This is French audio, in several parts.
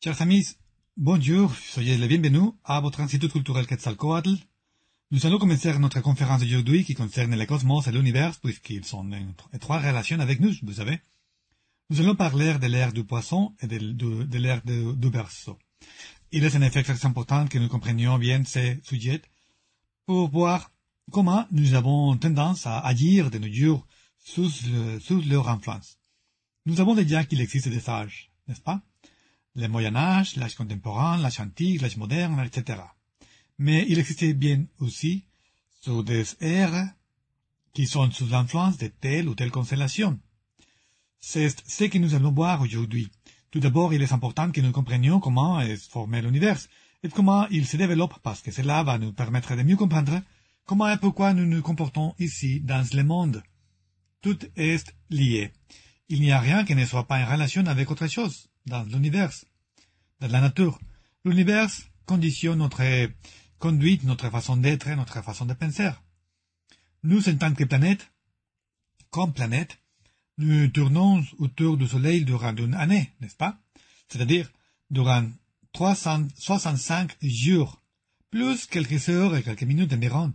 Chers amis, bonjour, soyez les bienvenus à votre Institut culturel Quetzalcoatl. Nous allons commencer notre conférence d'aujourd'hui qui concerne le cosmos et l'univers, puisqu'ils sont en étroite relation avec nous, vous savez. Nous allons parler de l'ère du poisson et de l'ère du berceau. Il est en effet très important que nous comprenions bien ces sujets pour voir comment nous avons tendance à agir de nos jours sous leur influence. Nous avons déjà qu'il existe des âges, n'est-ce pas? Le Moyen-Âge, l'âge contemporain, l'âge antique, l'âge moderne, etc. Mais il existait bien aussi sur des ères qui sont sous l'influence de telle ou telle constellation. C'est ce que nous allons voir aujourd'hui. Tout d'abord, il est important que nous comprenions comment est formé l'univers et comment il se développe, parce que cela va nous permettre de mieux comprendre comment et pourquoi nous nous comportons ici dans le monde. Tout est lié. Il n'y a rien qui ne soit pas en relation avec autre chose dans l'univers, dans la nature. L'univers conditionne notre conduite, notre façon d'être, notre façon de penser. Nous, en tant que planète, nous tournons autour du Soleil durant une année, n'est-ce pas? C'est-à-dire durant 365 jours, plus quelques heures et quelques minutes environ.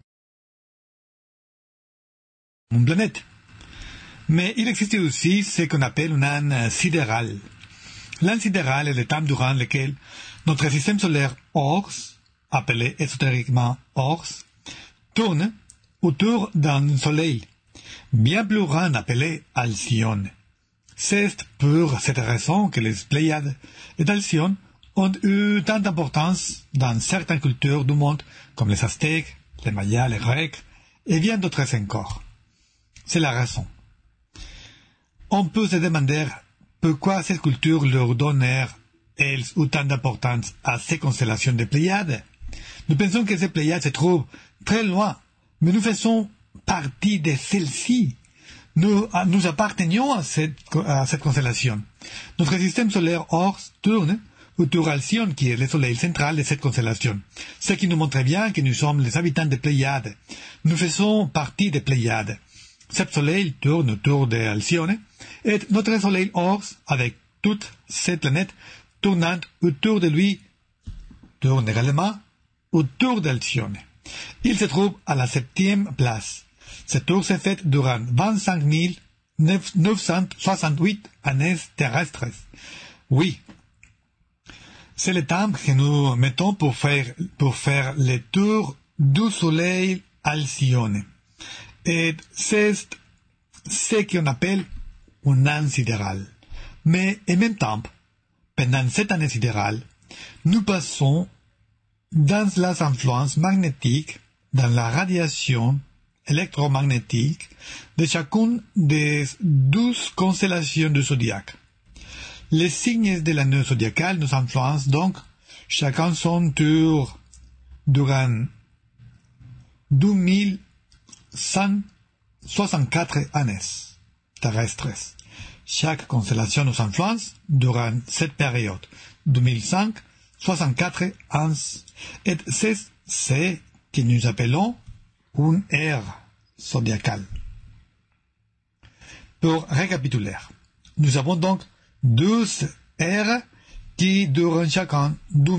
Une planète. Mais il existe aussi ce qu'on appelle une âne sidérale. L'âne sidéral est le temps durant lequel notre système solaire Ors, appelé ésotériquement Ors, tourne autour d'un soleil, bien plus grand appelé Alcyone. C'est pour cette raison que les Pléiades et Alcyone ont eu tant d'importance dans certaines cultures du monde, comme les Aztèques, les Mayas, les Grecs, et bien d'autres encore. C'est la raison. On peut se demander pourquoi cette culture leur donnèrent, elles, autant d'importance à ces constellations de Pléiades. Nous pensons que ces Pléiades se trouvent très loin, mais nous faisons partie de celle-ci. Nous appartenions à cette constellation. Notre système solaire Ors tourne autour d'Alcyone, qui est le soleil central de cette constellation. Ce qui nous montre bien que nous sommes les habitants des Pléiades. Nous faisons partie des Pléiades. Ce soleil tourne autour d'Alcyone, et notre soleil Ors, avec toutes ces planètes tournant autour de lui, tourne également autour d'Alcyone. Il se trouve à la 7e place. Ce tour s'est fait durant 25 968 années terrestres. Oui. C'est le temps que nous mettons pour faire le tour du soleil Alcyone. Et c'est ce qu'on appelle une âne sidérale. Mais en même temps, pendant cette année sidérale, nous passons dans les influences magnétiques, dans la radiation électromagnétique de chacune des 12 constellations du zodiaque. Les signes de l'année zodiacale nous influencent donc chacun son tour durant 2164 années terrestres. Chaque constellation nous influence durant cette période, 2164 ans. Et c'est ce que nous appelons une ère zodiacale. Pour récapituler, nous avons donc 12 ères qui durent chacun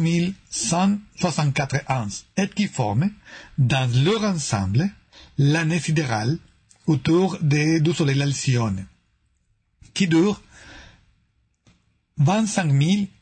2164 ans et qui forment, dans leur ensemble, l'année sidérale autour du soleil Alcyone, qui dure 25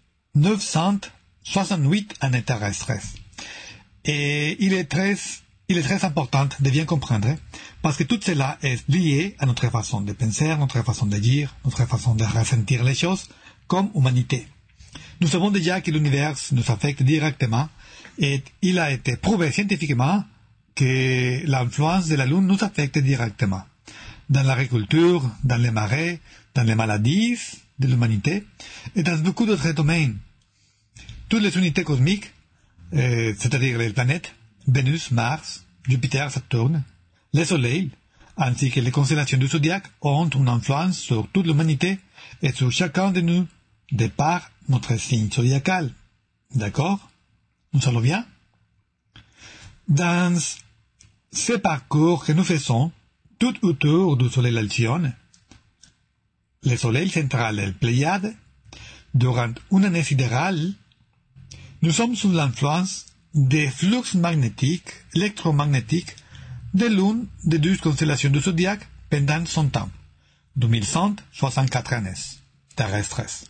968 années terrestres. Et il est très important de bien comprendre, parce que tout cela est lié à notre façon de penser, notre façon d'agir, notre façon de ressentir les choses comme humanité. Nous savons déjà que l'univers nous affecte directement, et il a été prouvé scientifiquement que l'influence de la Lune nous affecte directement. Dans l'agriculture, dans les marais, dans les maladies de l'humanité, et dans beaucoup d'autres domaines. Toutes les unités cosmiques, c'est-à-dire les planètes, Vénus, Mars, Jupiter, Saturne, les soleils, ainsi que les constellations du zodiaque, ont une influence sur toute l'humanité et sur chacun de nous, de par notre signe zodiacal. D'accord? Nous allons bien? Dans ce parcours que nous faisons, tout autour du soleil Alcyone, le soleil central, le Pléiade, Durant une année sidérale, nous sommes sous l'influence des flux magnétiques, électromagnétiques, de l'une des deux constellations du zodiaque pendant son temps, 2164 années terrestres.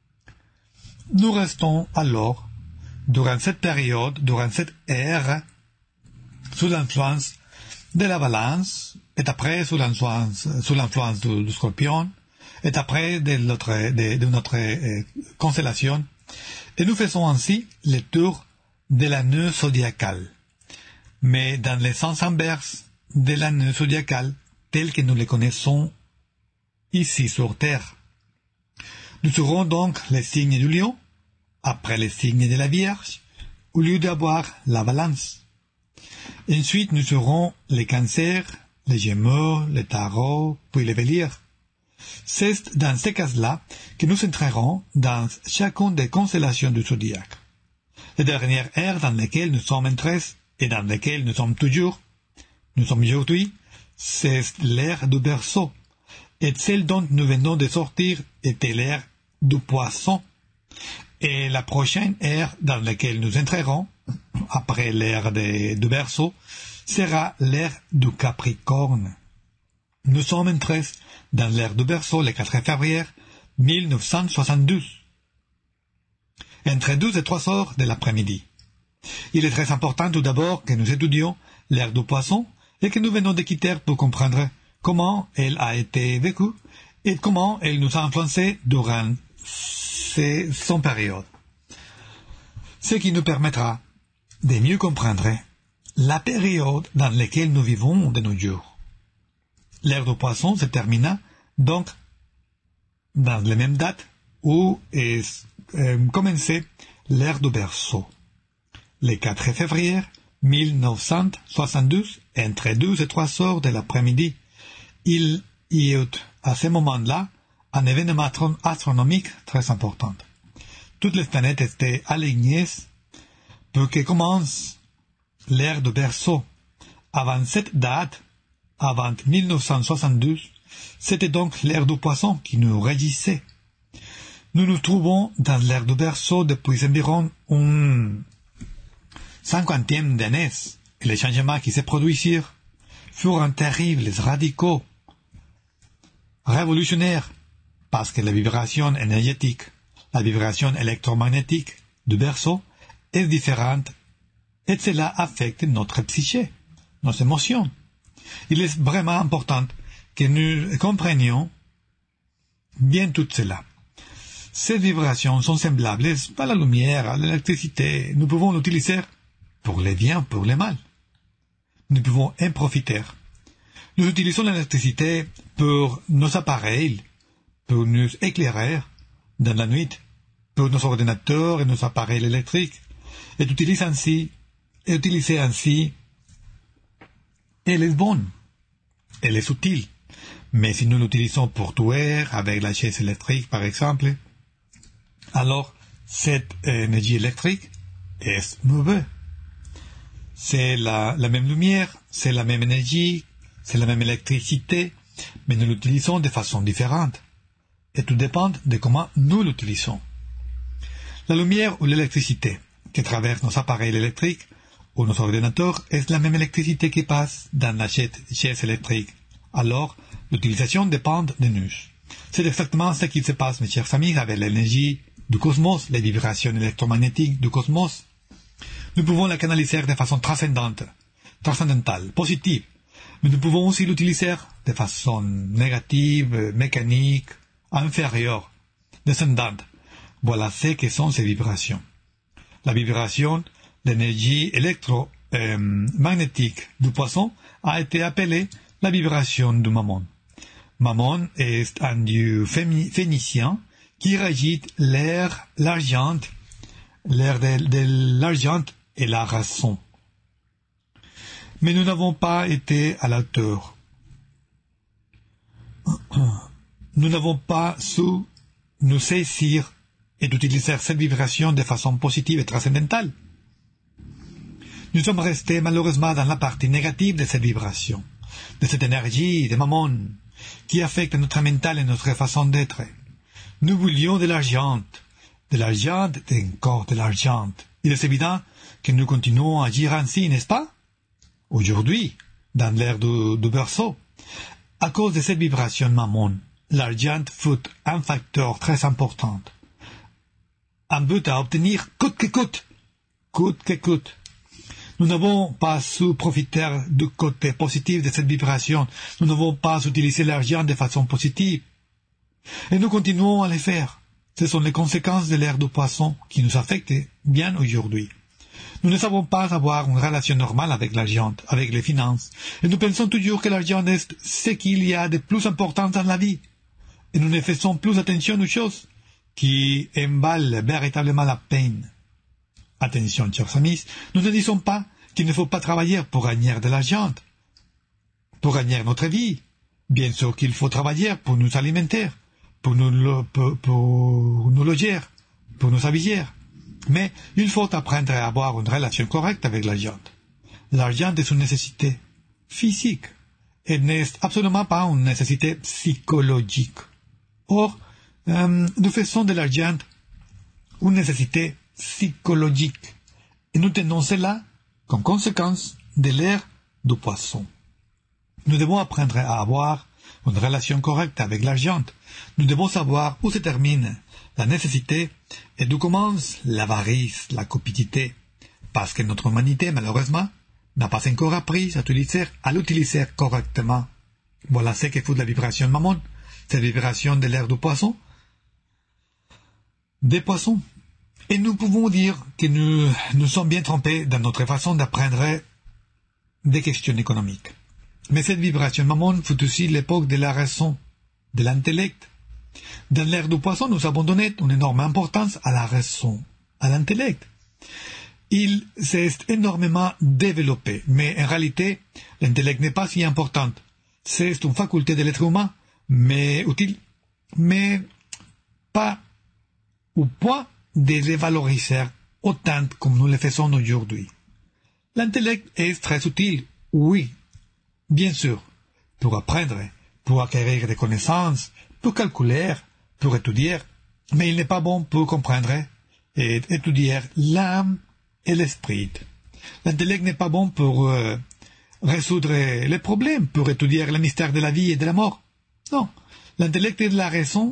Nous restons alors, durant cette période, durant cette ère, sous l'influence de la balance, et après sous l'influence du scorpion, et après de notre constellation, et nous faisons ainsi le tour de l'année zodiacale, mais dans le sens inverse de l'année zodiacale tel que nous le connaissons ici sur Terre. Nous serons donc les signes du lion, après les signes de la Vierge, au lieu d'avoir la balance. Ensuite, nous serons les cancers, les gémeaux, les tarots, puis les béliers. C'est dans ces cas-là que nous entrerons dans chacune des constellations du zodiaque. La dernière ère dans laquelle nous sommes entrés et dans laquelle nous sommes aujourd'hui, c'est l'ère du Verseau. Et celle dont nous venons de sortir était l'ère du Poisson. Et la prochaine ère dans laquelle nous entrerons, après l'ère du Verseau, sera l'ère du Capricorne. Nous sommes entrés dans l'ère du Verseau le 4 février 1972, entre 12 et 3 heures de l'après-midi. Il est très important tout d'abord que nous étudions l'ère du Poisson et que nous venons de quitter pour comprendre comment elle a été vécue et comment elle nous a influencés durant son période. Ce qui nous permettra de mieux comprendre la période dans laquelle nous vivons de nos jours. L'ère du Poisson se termina donc dans les mêmes dates où commençait l'ère du Verseau. Le 4 février 1972, entre 12 et 3 heures de l'après-midi, il y eut à ce moment-là un événement astronomique très important. Toutes les planètes étaient alignées pour que commence l'ère du Verseau. Avant cette date, avant 1972, c'était donc l'ère du Poisson qui nous régissait. Nous nous trouvons dans l'ère du Verseau depuis environ une cinquantaine d'années, et les changements qui se produisirent furent terribles, radicaux, révolutionnaires, parce que la vibration énergétique, la vibration électromagnétique du Verseau est différente, et cela affecte notre psyché, nos émotions. Il est vraiment important que nous comprenions bien tout cela. Ces vibrations sont semblables à la lumière, à l'électricité. Nous pouvons l'utiliser pour le bien, pour le mal. Nous pouvons en profiter. Nous utilisons l'électricité pour nos appareils, pour nous éclairer dans la nuit, pour nos ordinateurs et nos appareils électriques, et utiliser ainsi, elle est bonne, elle est utile. Mais si nous l'utilisons pour tuer, avec la chaise électrique par exemple, alors cette énergie électrique est mauvaise. C'est la même lumière, c'est la même énergie, c'est la même électricité, mais nous l'utilisons de façon différente. Et tout dépend de comment nous l'utilisons. La lumière ou l'électricité qui traverse nos appareils électriques ou nos ordinateurs est la même électricité qui passe dans la chaise électrique. Alors, l'utilisation dépend de nous. C'est exactement ce qui se passe, mes chers amis, avec l'énergie du cosmos, les vibrations électromagnétiques du cosmos. Nous pouvons la canaliser de façon transcendantale, positive, mais nous pouvons aussi l'utiliser de façon négative, mécanique, inférieure, descendante. Voilà ce que sont ces vibrations. La vibration, l'énergie électromagnétique du Poisson a été appelée la vibration du Mammon. Mammon est un dieu phénicien qui régit l'air, l'argent, l'air de l'argent et la raison. Mais nous n'avons pas été à la hauteur. Nous n'avons pas su nous saisir et d'utiliser cette vibration de façon positive et transcendantale. Nous sommes restés malheureusement dans la partie négative de cette vibration, de cette énergie de Mammon, qui affecte notre mental et notre façon d'être. Nous voulions de l'argent, de l'argent et encore de l'argent. Il est évident que nous continuons à agir ainsi, n'est-ce pas? Aujourd'hui, dans l'ère du berceau, à cause de cette vibration mammon, l'argent fut un facteur très important. Un but à obtenir coûte que coûte. Coûte que coûte. Nous n'avons pas su profiter du côté positif de cette vibration. Nous n'avons pas utilisé l'argent de façon positive. Et nous continuons à le faire. Ce sont les conséquences de l'ère du poisson qui nous affectent bien aujourd'hui. Nous ne savons pas avoir une relation normale avec l'argent, avec les finances. Et nous pensons toujours que l'argent est ce qu'il y a de plus important dans la vie. Et nous ne faisons plus attention aux choses qui en valent véritablement la peine. Attention, chers amis, nous ne disons pas qu'il ne faut pas travailler pour gagner de l'argent, pour gagner notre vie. Bien sûr qu'il faut travailler pour nous alimenter, pour nous loger, pour nous habiller. Mais il faut apprendre à avoir une relation correcte avec l'argent. L'argent est une nécessité physique et n'est absolument pas une nécessité psychologique. Or, nous faisons de l'argent une nécessité psychologique. Et nous tenons cela comme conséquence de l'ère du poisson. Nous devons apprendre à avoir une relation correcte avec l'argent. Nous devons savoir où se termine la nécessité et d'où commence l'avarice, la cupidité. Parce que notre humanité, malheureusement, n'a pas encore appris à l'utiliser correctement. Voilà ce que fout la vibration mammon, cette vibration de l'ère du poisson. Des poissons. Et nous pouvons dire que nous sommes bien trompés dans notre façon d'apprendre des questions économiques. Mais cette vibration mammon fut aussi l'époque de la raison, de l'intellect. Dans l'ère du poisson, nous avons donné une énorme importance à la raison, à l'intellect. Il s'est énormément développé, mais en réalité, l'intellect n'est pas si important. C'est une faculté de l'être humain, mais utile, mais pas au point de les valoriser autant comme nous le faisons aujourd'hui. L'intellect est très utile, oui, bien sûr, pour apprendre, pour acquérir des connaissances, pour calculer, pour étudier, mais il n'est pas bon pour comprendre et étudier l'âme et l'esprit. L'intellect n'est pas bon pour résoudre les problèmes, pour étudier le mystère de la vie et de la mort. Non, l'intellect et la raison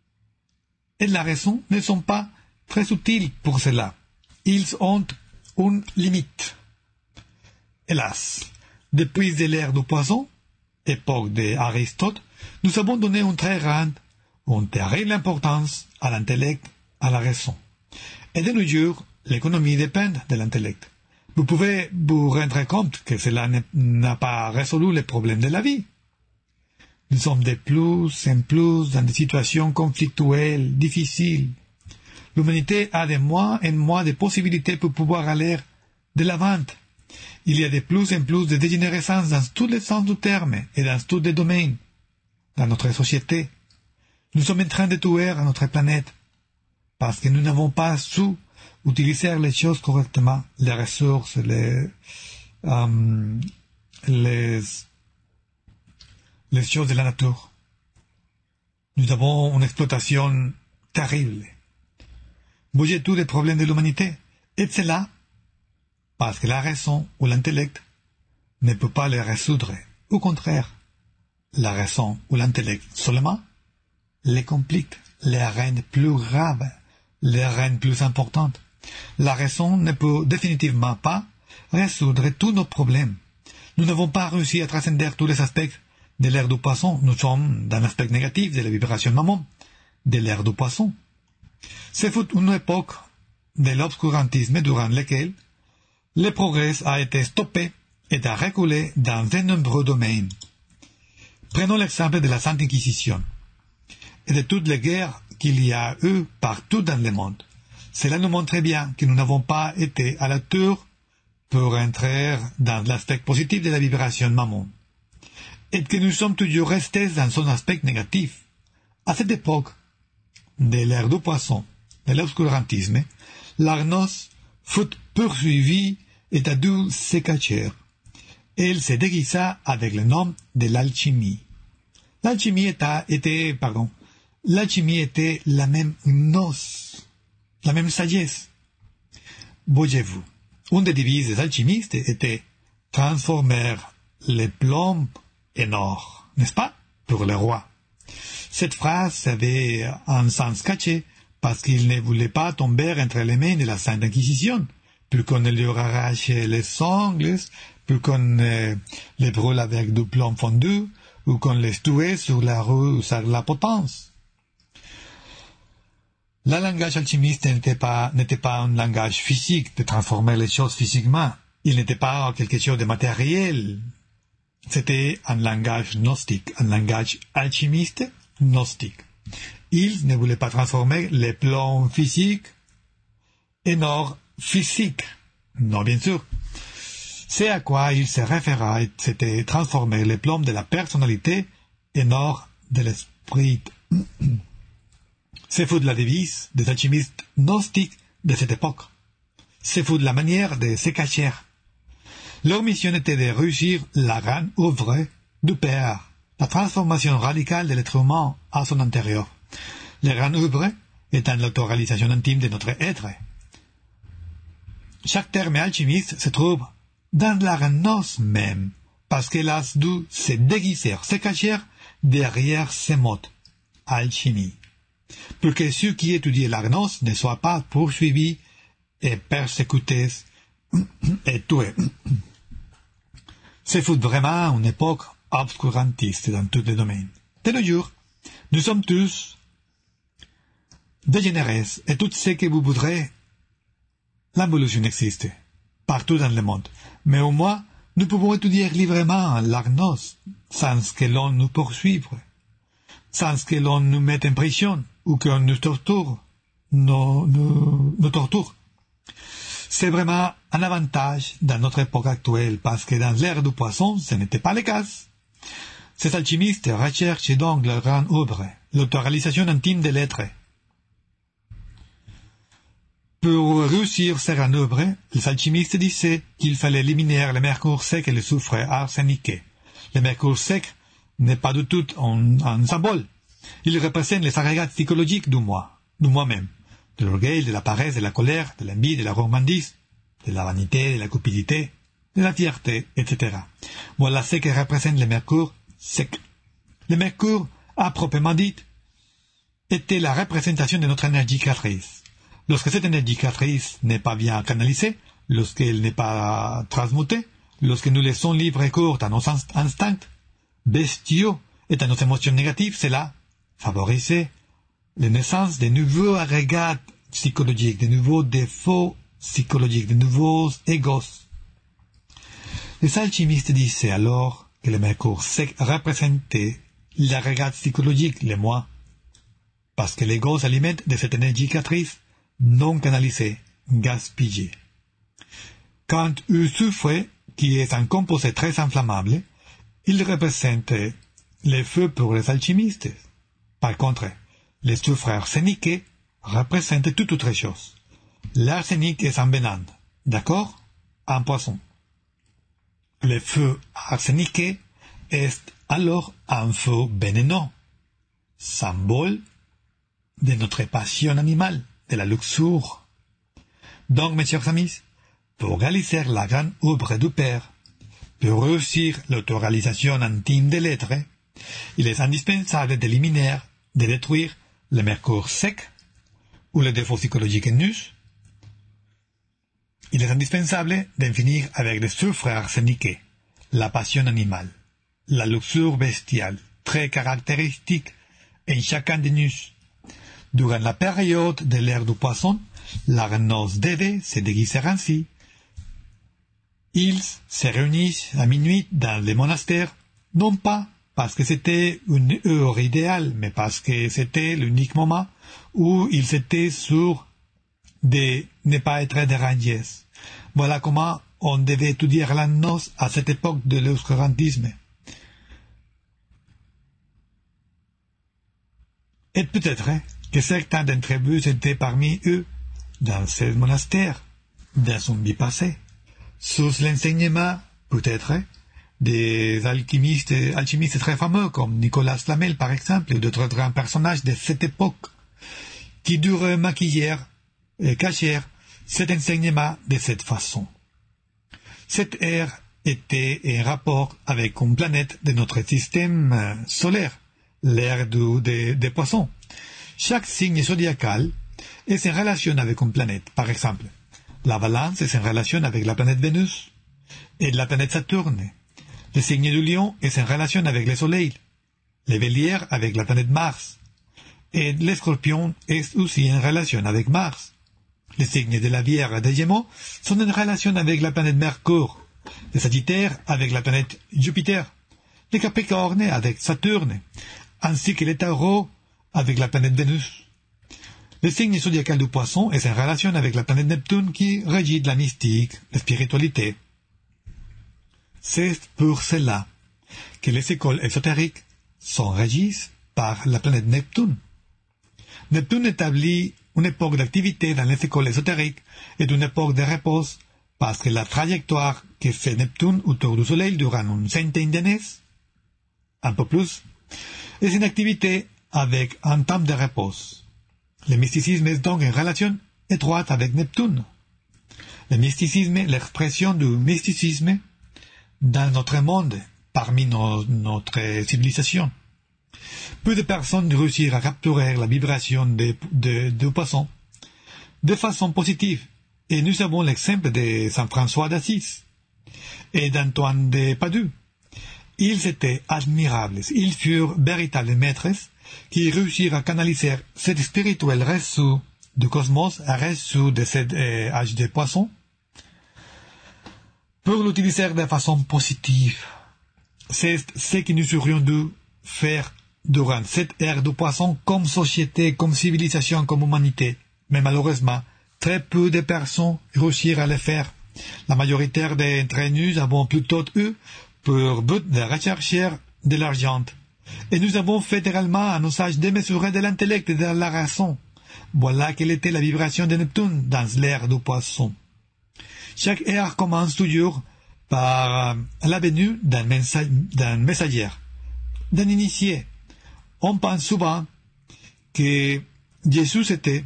ne sont pas très utiles pour cela. Ils ont une limite. Hélas, depuis l'ère du poisson, époque d'Aristote, nous avons donné une très grande, une terrible importance à l'intellect, à la raison. Et de nos jours, l'économie dépend de l'intellect. Vous pouvez vous rendre compte que cela n'a pas résolu les problèmes de la vie. Nous sommes de plus en plus dans des situations conflictuelles, difficiles. L'humanité a de moins en moins de possibilités pour pouvoir aller de l'avant. Il y a de plus en plus de dégénérescence dans tous les sens du terme et dans tous les domaines. Dans notre société, nous sommes en train de tuer notre planète parce que nous n'avons pas su utiliser les choses correctement, les ressources, les choses de la nature. Nous avons une exploitation terrible. Voyez tous les problèmes de l'humanité. Et c'est là parce que la raison ou l'intellect ne peut pas les résoudre. Au contraire, la raison ou l'intellect seulement les complique, les rend plus graves, les rend plus importantes. La raison ne peut définitivement pas résoudre tous nos problèmes. Nous n'avons pas réussi à transcender tous les aspects de l'ère du poisson. Nous sommes dans l'aspect négatif de la vibration mammon, de l'ère du poisson. C'est une époque de l'obscurantisme durant laquelle le progrès a été stoppé et a reculé dans de nombreux domaines. Prenons l'exemple de la Sainte Inquisition et de toutes les guerres qu'il y a eu partout dans le monde. Cela nous montre bien que nous n'avons pas été à la hauteur pour entrer dans l'aspect positif de la vibration mammon et que nous sommes toujours restés dans son aspect négatif. À cette époque de l'ère du poisson, de l'obscurantisme, l'Arnos fut poursuivi et a dû se cacher. Elle se déguisa avec le nom de l'alchimie. L'alchimie était la même gnose. la même sagesse. Voyez-vous, une des devises des alchimistes était transformer les plombs en or, n'est-ce pas, pour le roi. Cette phrase avait un sens caché parce qu'il ne voulait pas tomber entre les mains de la Sainte Inquisition, plus qu'on ne lui arrache les ongles, plus qu'on les brûle avec du plomb fondu, ou qu'on les tue sur la rue sur la potence. Le langage alchimiste n'était pas un langage physique de transformer les choses physiquement. Il n'était pas quelque chose de matériel. C'était un langage gnostique, un langage alchimiste gnostique. Il ne voulait pas transformer les plombs physiques en or physique. Non, bien sûr. C'est à quoi il se référa, c'était transformer les plombs de la personnalité en or de l'esprit. C'est fou de la devise des alchimistes gnostiques de cette époque. C'est fou de la manière de se cacher. Leur mission était de réussir la grande œuvre du Père, la transformation radicale de l'être humain à son intérieur. La grande œuvre étant l'autoréalisation intime de notre être. Chaque terme alchimiste se trouve dans la gnose même, parce qu'elle a dû se déguiser, se cacher derrière ces mots. Alchimie. Pour que ceux qui étudient la gnose ne soient pas poursuivis et persécutés et tués. C'est vraiment une époque obscurantiste dans tous les domaines. De nos jours, nous sommes tous dégénérés et tout ce que vous voudrez, l'évolution existe partout dans le monde. Mais au moins, nous pouvons étudier librement la gnose sans que l'on nous poursuive, sans que l'on nous mette en prison ou qu'on nous torture. Nous torture. C'est vraiment un avantage dans notre époque actuelle parce que dans l'ère du poisson, ce n'était pas le cas. Ces alchimistes recherchent donc leur grande œuvre, l'autoréalisation intime de l'être. Pour réussir cette grande œuvre, les alchimistes disaient qu'il fallait éliminer le mercure sec et le soufre arseniqué. Le mercure sec n'est pas du tout un symbole. Il représente les agrégats psychologiques du moi-même, de l'orgueil, de la paresse, de la colère, de l'envie, de la gourmandise, de la vanité, de la cupidité, de la fierté, etc. Voilà ce que représente le mercure sec. Le mercure, à proprement dit, était la représentation de notre énergie créatrice. Lorsque cette énergie créatrice n'est pas bien canalisée, lorsqu'elle n'est pas transmutée, lorsque nous laissons libre et cours à nos instincts bestiaux et à nos émotions négatives, cela favorise la naissance de nouveaux agrégats psychologiques, de nouveaux défauts psychologiques, de nouveaux égos. Les alchimistes disaient alors que le mercure sec représentait l'agrégat psychologique, le moi, parce que l'ego s'alimente de cette énergie créatrice non canalisée, gaspillée. Quand le soufre, qui est un composé très inflammable, il représente le feu pour les alchimistes. Par contre, le soufre arseniqué représente toute autre chose. L'arsenic est un venin, d'accord? Un poison. Le feu arseniqué est alors un feu vénéneux, symbole de notre passion animale, de la luxure. Donc, mes chers amis, pour réaliser la grande œuvre du Père, pour réussir l'autoréalisation intime de l'être, il est indispensable d'éliminer, de détruire le mercure sec ou le défaut psychologique en nous. Il est indispensable d'en finir avec le soufre arseniqué, la passion animale, la luxure bestiale, très caractéristique en chacun de nous. Durant la période de l'ère du poisson, la gnose devait se déguiser ainsi. Ils se réunissent à minuit dans les monastères, non pas parce que c'était une heure idéale, mais parce que c'était l'unique moment où ils étaient sûrs de ne pas être dérangés. Voilà comment on devait étudier la gnose à cette époque de l'obscurantisme. Et peut-être que certains d'entre vous étaient parmi eux, dans ce monastère, dans son vie passé, sous l'enseignement, peut-être, des alchimistes très fameux, comme Nicolas Flamel, par exemple, ou d'autres grands personnages de cette époque, qui durent maquillèrent cachèrent cet enseignement de cette façon. Cette ère était en rapport avec une planète de notre système solaire, l'ère des poissons. Chaque signe zodiacal est en relation avec une planète. Par exemple, la balance est en relation avec la planète Vénus et la planète Saturne. Le signe du lion est en relation avec le soleil. Le bélier avec la planète Mars. Et le scorpion est aussi en relation avec Mars. Les signes de la Vierge et des Gémeaux sont en relation avec la planète Mercure. Les Sagittaires avec la planète Jupiter. Les Capricornes avec Saturne. Ainsi que les Taureaux avec la planète Vénus. Le signe zodiacal du Poisson est en relation avec la planète Neptune qui régit la mystique, la spiritualité. C'est pour cela que les écoles ésotériques sont régies par la planète Neptune. Neptune établit une époque d'activité dans les écoles ésotériques et une époque de repos parce que la trajectoire que fait Neptune autour du Soleil durant une centaine d'années, un peu plus, est une activité avec un temps de repos. Le mysticisme est donc en relation étroite avec Neptune. Le mysticisme est l'expression du mysticisme dans notre monde, parmi notre civilisation. Peu de personnes réussissent à capturer la vibration du poisson de façon positive, et nous avons l'exemple de Saint François d'Assise et d'Antoine de Padoue. Ils étaient admirables, ils furent véritables maîtres qui réussirent à canaliser cette spirituel reçu du cosmos, reçu de cet âge de poisson, pour l'utiliser de façon positive. C'est ce que nous aurions dû faire durant cette ère du poisson comme société, comme civilisation, comme humanité. Mais malheureusement, très peu de personnes réussirent à le faire. La majorité d'entre nous avons plutôt eu pour but de rechercher de l'argent. Et nous avons fait également un usage démesuré de l'intellect et de la raison. Voilà quelle était la vibration de Neptune dans l'ère du poisson. Chaque ère commence toujours par la venue d'un messager, d'un initié. On pense souvent que Jésus était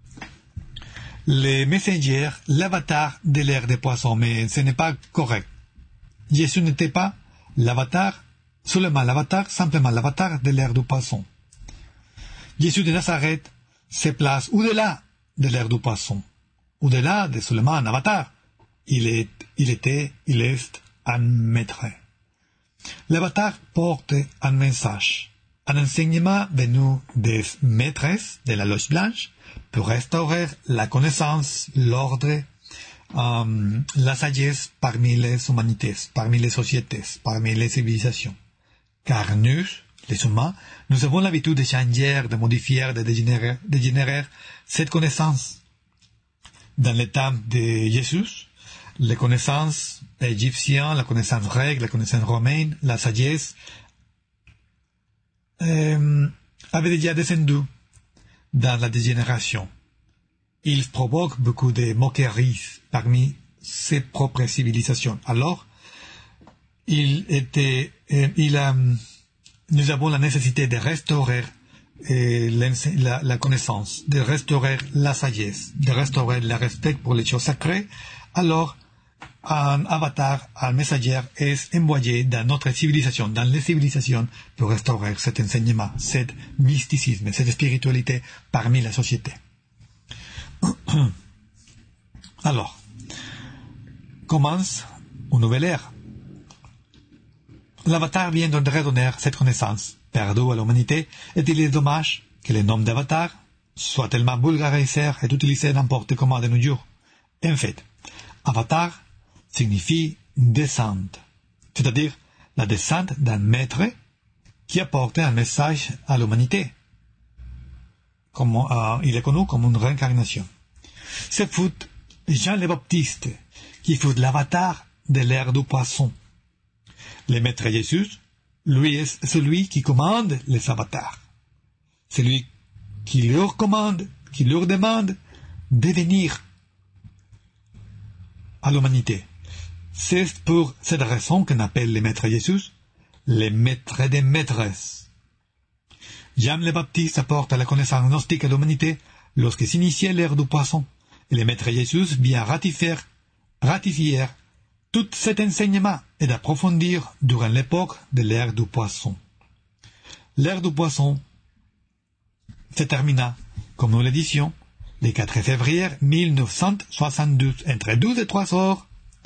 le messager, l'avatar de l'ère des poissons, mais ce n'est pas correct. Jésus n'était pas l'avatar, seulement l'avatar, simplement l'avatar de l'ère du poisson. Jésus de Nazareth se place au-delà de l'ère du poisson, au-delà de seulement un avatar. Il est un maître. L'avatar porte un message, un enseignement venu des maîtresses de la loge blanche pour restaurer la connaissance, l'ordre, la sagesse parmi les humanités, parmi les sociétés, parmi les civilisations. Car nous, les humains, nous avons l'habitude de changer, de modifier, de dégénérer cette connaissance. Dans le temps de Jésus, les connaissances égyptiennes, la connaissance grecque, la connaissance romaine, la sagesse, avaient déjà descendu dans la dégénération. Il provoque beaucoup de moqueries parmi ses propres civilisations. Alors, nous avons la nécessité de restaurer la connaissance, de restaurer la sagesse, de restaurer le respect pour les choses sacrées. Alors, un avatar, un messager est envoyé dans notre civilisation, dans les civilisations, pour restaurer cet enseignement, cet mysticisme, cette spiritualité parmi la société. Alors, commence une nouvelle ère. L'avatar vient de redonner cette connaissance perdue à l'humanité, et il est dommage que le nom d'avatar soit tellement vulgarisé et utilisé n'importe comment de nos jours. En fait, avatar signifie descente, c'est-à-dire la descente d'un maître qui apporte un message à l'humanité. Il est connu comme une réincarnation. Ce fut Jean le Baptiste qui fut l'avatar de l'ère du poisson. Le maître Jésus, lui, est celui qui commande les avatars. Celui qui leur commande, qui leur demande de venir à l'humanité. C'est pour cette raison qu'on appelle le maître Jésus le maître des maîtresses. Jean le Baptiste apporte la connaissance gnostique à l'humanité lorsque s'initiait l'ère du poisson, et les maîtres Jésus bien ratifièrent tout cet enseignement et d'approfondir durant l'époque de l'ère du poisson. L'ère du poisson se termina, comme nous l'éditions, le 4 février 1972, entre 12 et 3 heures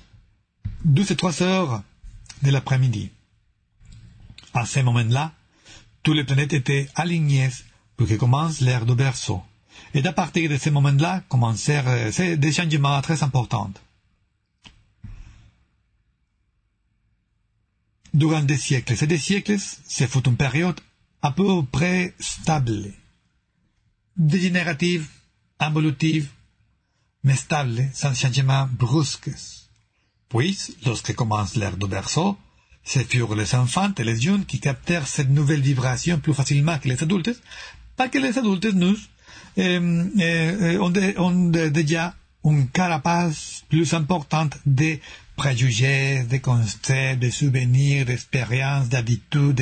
de l'après-midi. À ce moment-là, toutes les planètes étaient alignées pour que commence l'ère du Berceau. Et à partir de ce moment-là, commencèrent des changements très importants. Durant des siècles et des siècles, ce fut une période à peu près stable, dégénérative, involutive, mais stable, sans changement brusques. Puis, lorsque commence l'ère du Berceau, ce furent les enfants et les jeunes qui captèrent cette nouvelle vibration plus facilement que les adultes, parce que les adultes, nous, ont déjà une carapace plus importante de préjugés, de concepts, de souvenirs, d'expériences, d'habitudes,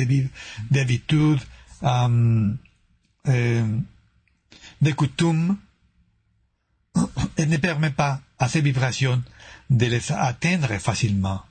de coutumes, et ne permet pas à ces vibrations de les atteindre facilement.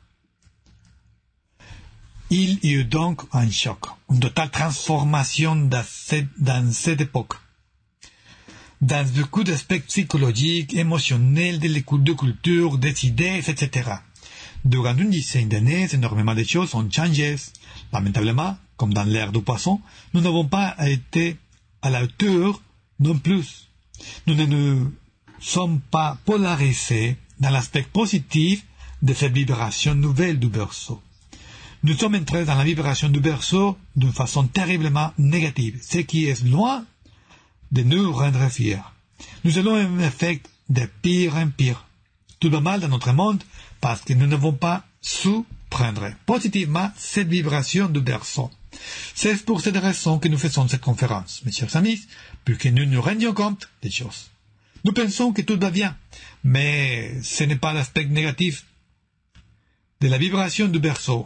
Il y eut donc un choc, une totale transformation dans cette époque. Dans beaucoup d'aspects psychologiques, émotionnels, de culture, des idées, etc. Durant une dizaine d'années, énormément de choses ont changé. Lamentablement, comme dans l'ère du poisson, nous n'avons pas été à la hauteur non plus. Nous ne nous sommes pas polarisés dans l'aspect positif de cette vibration nouvelle du berceau. Nous sommes entrés dans la vibration du berceau d'une façon terriblement négative, ce qui est loin de nous rendre fiers. Nous allons un effet de pire en pire. Tout va mal dans notre monde parce que nous n'avons pas su prendre positivement cette vibration du berceau. C'est pour cette raison que nous faisons cette conférence, mes chers amis, pour que nous nous rendions compte des choses. Nous pensons que tout va bien, mais ce n'est pas l'aspect négatif de la vibration du berceau.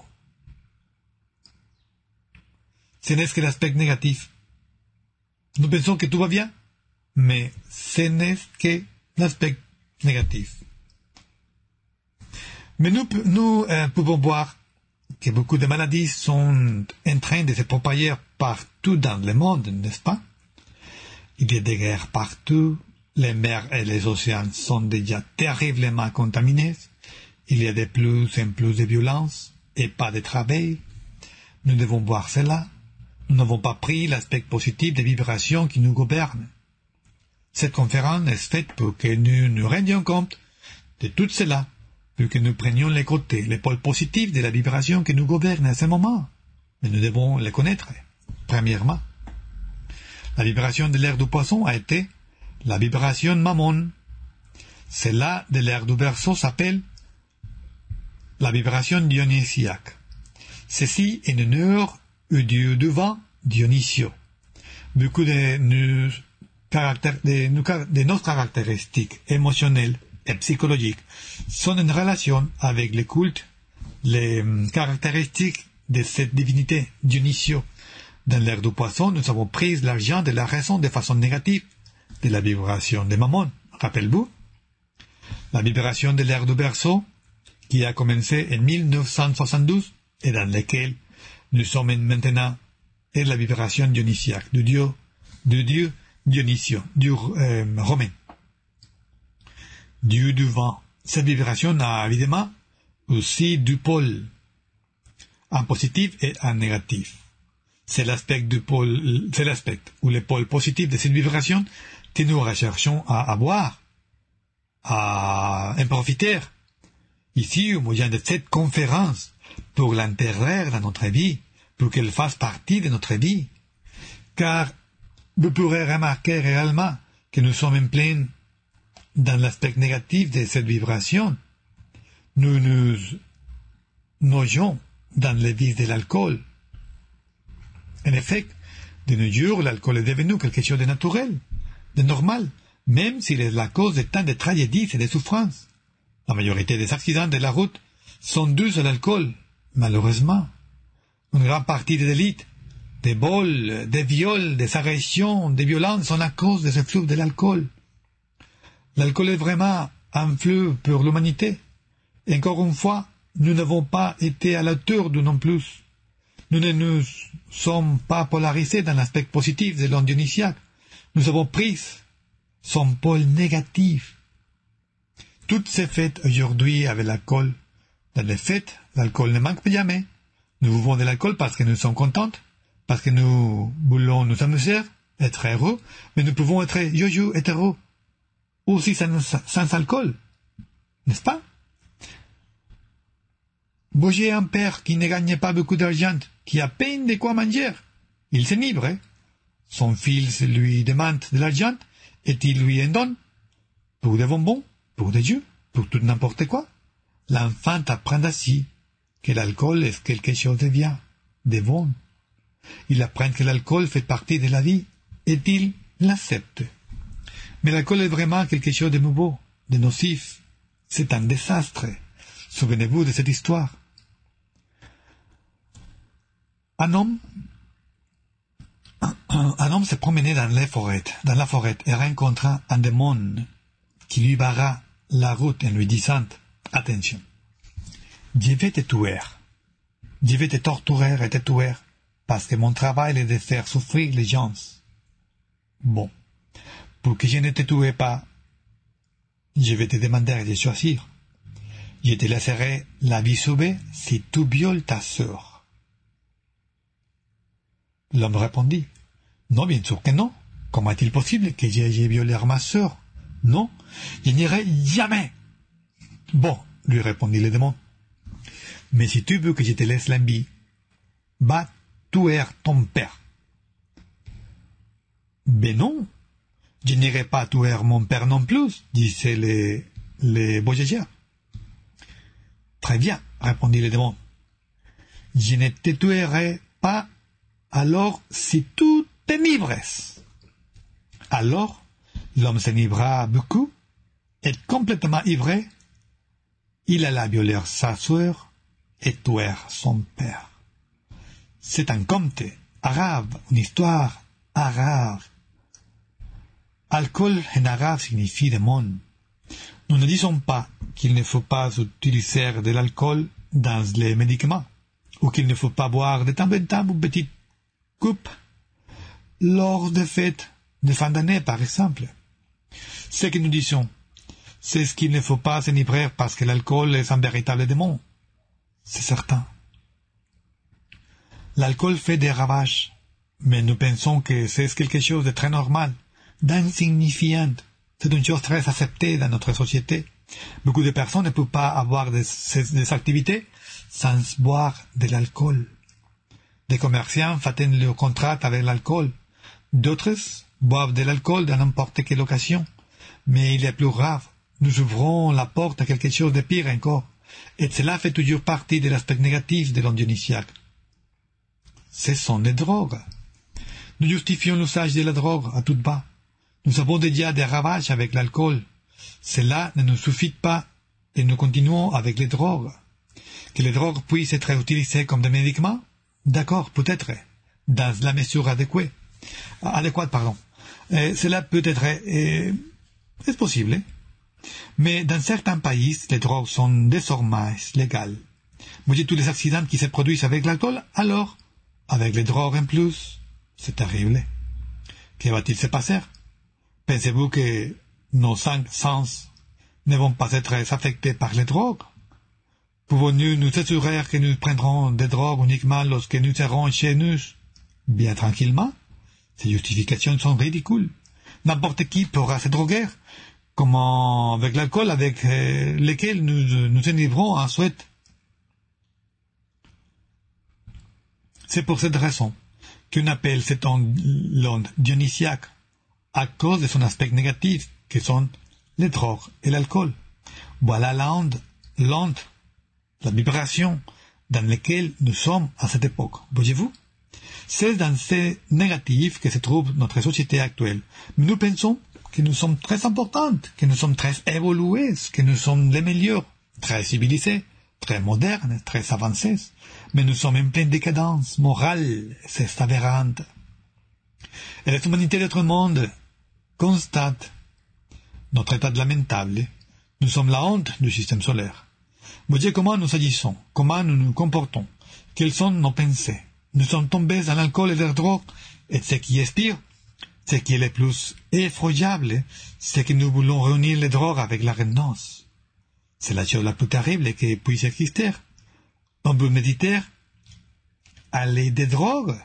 Ce n'est que l'aspect négatif. Nous pensons que tout va bien, mais ce n'est que l'aspect négatif. Mais nous pouvons voir que beaucoup de maladies sont en train de se propager partout dans le monde, n'est-ce pas? Il y a des guerres partout, les mers et les océans sont déjà terriblement contaminés, il y a de plus en plus de violence et pas de travail. Nous devons voir cela. Nous n'avons pas pris l'aspect positif des vibrations qui nous gouvernent. Cette conférence est faite pour que nous nous rendions compte de tout cela, pour que nous prenions les côtés, les pôles positifs de la vibration qui nous gouverne à ce moment. Mais nous devons les connaître. Premièrement, la vibration de l'ère du poisson a été la vibration mammon. Celle-là de l'ère du berceau s'appelle la vibration dionysiaque. Ceci est une heure au dieu du vent, Dionysio. Beaucoup de nos caractéristiques émotionnelles et psychologiques sont en relation avec le culte, les caractéristiques de cette divinité, Dionysio. Dans l'ère du poisson, nous avons pris l'argent de la raison de façon négative de la vibration de Mammon. Rappelez-vous, la vibration de l'ère du berceau, qui a commencé en 1972 et dans laquelle nous sommes maintenant, est la vibration dionysiaque du dieu Dionysio, dieu romain, dieu du vent. Cette vibration a évidemment aussi deux pôles, un positif et un négatif. C'est l'aspect ou le pôle positif de cette vibration que nous recherchons à avoir, à en profiter. Ici, au moyen de cette conférence, pour l'intégrer dans notre vie, pour qu'elle fasse partie de notre vie. Car vous pourrez remarquer réellement que nous sommes en plein dans l'aspect négatif de cette vibration. Nous nous nageons dans le vice de l'alcool. En effet, de nos jours, l'alcool est devenu quelque chose de naturel, de normal, même s'il est la cause de tant de tragédies et de souffrances. La majorité des accidents de la route sont dus à l'alcool. Malheureusement, une grande partie des élites des vols, des viols, des agressions, des violences sont à cause de ce fleuve de l'alcool. L'alcool est vraiment un fleuve pour l'humanité. Et encore une fois, nous n'avons pas été à la hauteur de non plus. Nous ne nous sommes pas polarisés dans l'aspect positif de l'onde dionysiaque. Nous avons pris son pôle négatif. Toutes ces fêtes aujourd'hui avec l'alcool. Dans les fêtes, l'alcool ne manque jamais. Nous buvons de l'alcool parce que nous sommes contents, parce que nous voulons nous amuser, être heureux, mais nous pouvons être yo-yo hétéro, aussi sans alcool, n'est-ce pas? J'ai un père qui ne gagne pas beaucoup d'argent, qui a peine de quoi manger. Il s'enivre. Son fils lui demande de l'argent et il lui en donne. Pour des bonbons, pour des jeux, pour tout n'importe quoi. L'enfant apprend ainsi que l'alcool est quelque chose de bien, de bon. Il apprend que l'alcool fait partie de la vie et il l'accepte. Mais l'alcool est vraiment quelque chose de mauvais, de nocif. C'est un désastre. Souvenez-vous de cette histoire. Un homme se promenait dans la forêt et rencontra un démon qui lui barra la route en lui disant « Attention, je vais te tuer. Je vais te torturer et te tuer parce que mon travail est de faire souffrir les gens. Bon, pour que je ne te tue pas, je vais te demander de choisir. Je te laisserai la vie sauvée si tu violes ta sœur. » L'homme répondit, « Non, bien sûr que non. Comment est-il possible que j'aille violer ma sœur? Non, je n'irai jamais. » Bon, lui répondit le démon, « Mais si tu veux que je te laisse la vie, va tuer ton père. » Ben non, je n'irai pas tuer mon père non plus, disaient les voyageurs. Très bien, répondit le démon. Je ne te tuerai pas alors si tu t'enivres. Alors, l'homme s'enivra beaucoup, et complètement ivré, il alla violer sa sœur et tuer son père. C'est un conte arabe, une histoire arabe. Alcool en arabe signifie démon. Nous ne disons pas qu'il ne faut pas utiliser de l'alcool dans les médicaments, ou qu'il ne faut pas boire de temps en temps une petite coupe lors des fêtes de fin d'année, par exemple. Ce que nous disons, c'est qu'il ne faut pas s'enivrer parce que l'alcool est un véritable démon. C'est certain. L'alcool fait des ravages, mais nous pensons que c'est quelque chose de très normal, d'insignifiant. C'est une chose très acceptée dans notre société. Beaucoup de personnes ne peuvent pas avoir des activités sans boire de l'alcool. Des commerçants font le contrat avec l'alcool. D'autres boivent de l'alcool dans n'importe quelle occasion. Mais il est plus grave. Nous ouvrons la porte à quelque chose de pire encore. Et cela fait toujours partie de l'aspect négatif de l'onde dionysiaque. Ce sont des drogues. Nous justifions l'usage de la drogue à tout bas. Nous avons déjà des ravages avec l'alcool. Cela ne nous suffit pas et nous continuons avec les drogues. Que les drogues puissent être utilisées comme des médicaments? D'accord, peut-être, dans la mesure adéquate. Cela peut être, c'est possible. Mais dans certains pays, les drogues sont désormais légales. Voyez tous les accidents qui se produisent avec l'alcool, alors, avec les drogues en plus, c'est terrible. Que va-t-il se passer? Pensez-vous que nos 5 sens ne vont pas être affectés par les drogues? Pouvons-nous nous assurer que nous prendrons des drogues uniquement lorsque nous serons chez nous, bien tranquillement? Ces justifications sont ridicules. N'importe qui pourra se droguer, comme avec l'alcool avec lequel nous enivrons ensuite. C'est pour cette raison qu'on appelle cette onde dionysiaque, à cause de son aspect négatif, que sont les drogues et l'alcool. Voilà l'onde, la vibration dans laquelle nous sommes à cette époque. Voyez-vous? C'est dans ces négatifs que se trouve notre société actuelle. Mais nous pensons que nous sommes très importantes, que nous sommes très évoluées, que nous sommes les meilleurs, très civilisés, très modernes, très avancées, mais nous sommes en pleine décadence morale, c'est avérante. Et la humanité de notre monde constate notre état lamentable. Nous sommes la honte du système solaire. Voyez comment nous agissons, comment nous nous comportons, quelles sont nos pensées. Nous sommes tombés dans l'alcool et les drogues, et ce qui est pire, ce qui est le plus effroyable, c'est que nous voulons réunir les drogues avec la noce. C'est la chose la plus terrible qui puisse exister. On peut méditer à l'aide des drogues.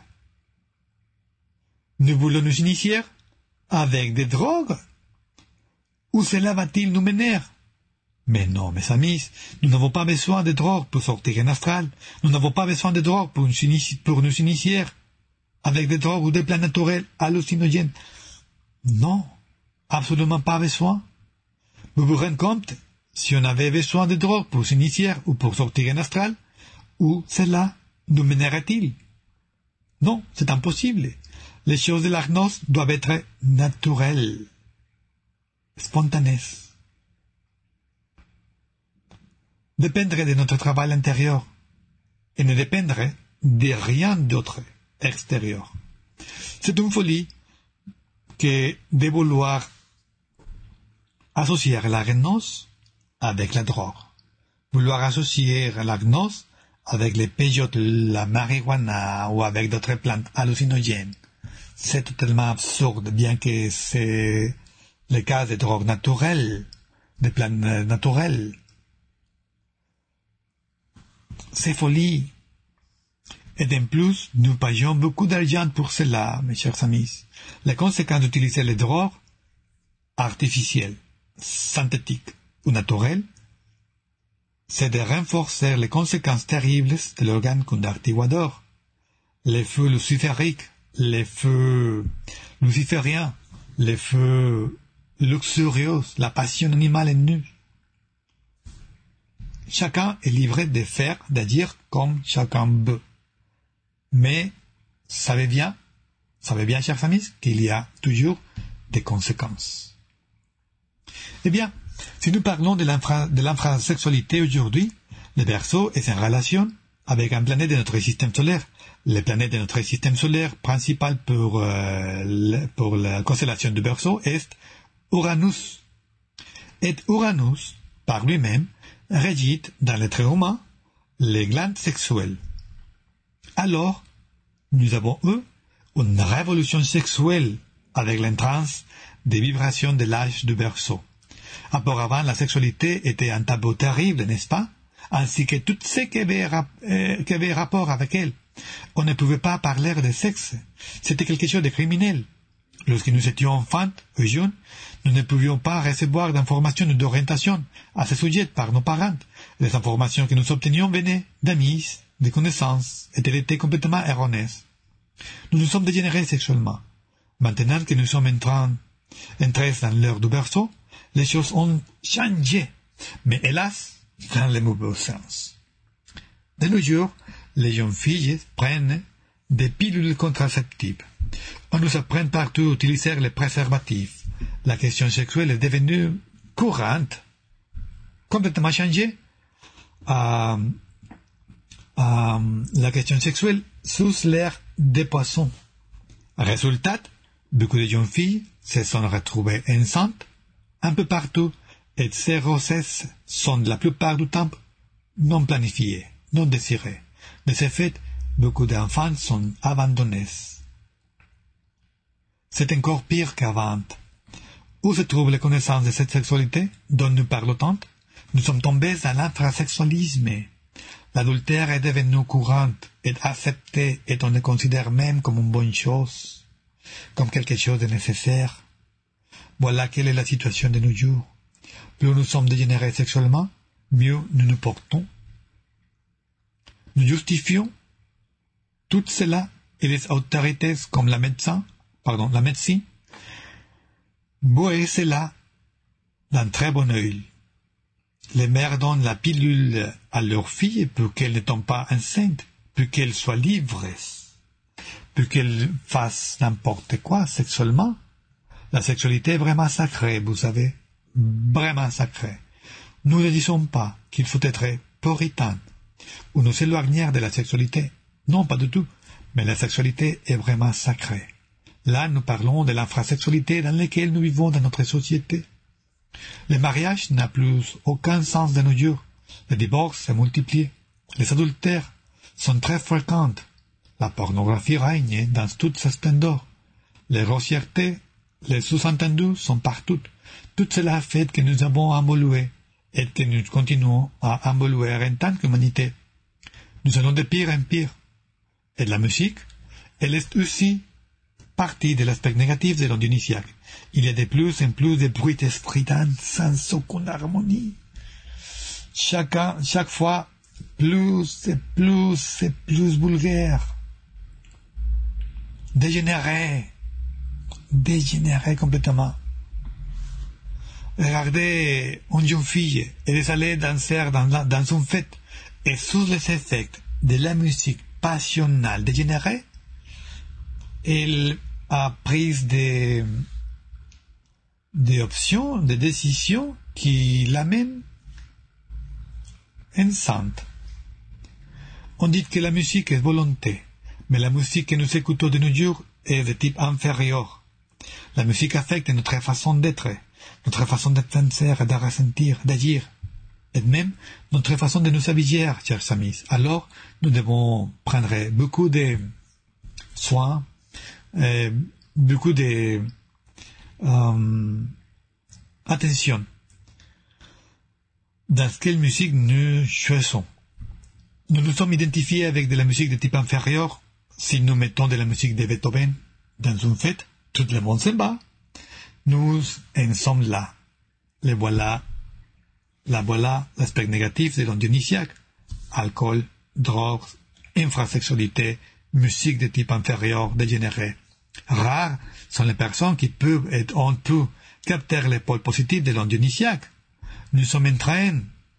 Nous voulons nous initier avec des drogues. Où cela va-t-il nous mener? Mais non, mes amis, nous n'avons pas besoin de drogues pour sortir en astral. Nous n'avons pas besoin de drogues pour nous initier avec des drogues ou des plans naturels hallucinogènes. Non, absolument pas besoin. Vous vous rendez compte, si on avait besoin de drogues pour s'initier ou pour sortir en astral, où cela nous mènerait-il? Non, c'est impossible. Les choses de la gnose doivent être naturelles, spontanées. Dépendre de notre travail intérieur et ne dépendre de rien d'autre extérieur. C'est une folie que de vouloir associer la gnose avec la drogue. Vouloir associer la gnose avec les péyotes, la marijuana ou avec d'autres plantes hallucinogènes. C'est totalement absurde, bien que c'est le cas des drogues naturelles, des plantes naturelles. C'est folie. Et en plus, nous payons beaucoup d'argent pour cela, mes chers amis. La conséquence d'utiliser les drogues artificielles, synthétiques ou naturelles, c'est de renforcer les conséquences terribles de l'organe conductivateur, les feux lucifériques, les feux lucifériens, les feux luxurieux, la passion animale et nue. Chacun est libre de faire, d'agir comme chacun veut. Mais, savez bien, chers amis, qu'il y a toujours des conséquences. Eh bien, si nous parlons de l'infrasexualité aujourd'hui, le Verseau est en relation avec un planète de notre système solaire. Le planète de notre système solaire principal pour la constellation du Verseau est Uranus. Et Uranus, par lui-même, régit dans l'être humain les glandes sexuelles. Alors, nous avons eu une révolution sexuelle avec l'entrance des vibrations de l'âge du Verseau. Auparavant, la sexualité était un tabou terrible, n'est-ce pas? Ainsi que tout ce qui avait rapport avec elle. On ne pouvait pas parler de sexe. C'était quelque chose de criminel. Lorsque nous étions enfants ou jeunes, nous ne pouvions pas recevoir d'informations ou d'orientation à ce sujet par nos parents. Les informations que nous obtenions venaient d'amis, de connaissances, et elles étaient complètement erronées. Nous nous sommes dégénérés sexuellement. Maintenant que nous sommes entrés dans l'heure du Verseau, les choses ont changé, mais hélas, dans le mauvais sens. De nos jours, les jeunes filles prennent des pilules contraceptives. On nous apprend partout à utiliser les préservatifs. La question sexuelle est devenue courante, complètement changée. La question sexuelle sous l'air des poissons. Résultat, beaucoup de jeunes filles se sont retrouvées enceintes un peu partout, et ces grossesses sont la plupart du temps non planifiées, non désirées. De ce fait, beaucoup d'enfants sont abandonnés. C'est encore pire qu'avant. Où se trouve la connaissance de cette sexualité dont nous parlons tant? Nous sommes tombés dans l'infrasexualisme. L'adultère est devenu courante et accepté, et on le considère même comme une bonne chose, comme quelque chose de nécessaire. Voilà quelle est la situation de nos jours. Plus nous sommes dégénérés sexuellement, mieux nous nous portons. Nous justifions tout cela, et les autorités comme la médecine, voient cela d'un très bon œil. Les mères donnent la pilule à leurs filles pour qu'elles ne tombent pas enceintes, pour qu'elles soient libres, pour qu'elles fassent n'importe quoi sexuellement. La sexualité est vraiment sacrée, vous savez, vraiment sacrée. Nous ne disons pas qu'il faut être puritaine, ou nous éloigner de la sexualité. Non, pas du tout, mais la sexualité est vraiment sacrée. Là, nous parlons de l'infrasexualité dans laquelle nous vivons dans notre société. Le mariage n'a plus aucun sens de nos jours. Le divorce s'est multiplié. Les adultères sont très fréquents. La pornographie règne dans toute sa splendeur. Les grossièretés, les sous-entendus sont partout. Tout cela fait que nous avons évolué et que nous continuons à évoluer en tant qu'humanité. Nous allons de pire en pire. Et la musique, elle est aussi partie de l'aspect négatif de l'onde initiale. Il y a de plus en plus de bruits stridents sans aucune harmonie. Chaque fois, plus et plus vulgaire. Dégénéré complètement. Regardez une jeune fille, elle est allée danser dans une fête, et sous les effets de la musique passionnelle dégénérée, elle a pris des options, des décisions qui l'amènent enceinte. On dit que la musique est volonté, mais la musique que nous écoutons de nos jours est de type inférieur. La musique affecte notre façon d'être, notre façon de penser, de ressentir, d'agir, et même notre façon de nous habiller, chers amis. Alors, nous devons prendre beaucoup de soins, beaucoup de attention dans quelle musique nous choisissons. Nous nous sommes identifiés avec de la musique de type inférieur. Si nous mettons de la musique de Beethoven dans une fête, tout le monde s'en va. Nous en sommes là. Voilà l'aspect négatif de l'onde dionysiaque. Alcool, drogue, infrasexualité, musique de type inférieur dégénérée. Rares sont les personnes qui peuvent et ont pu capter les pôles positifs de l'onde dionysiaque. Nous sommes entrés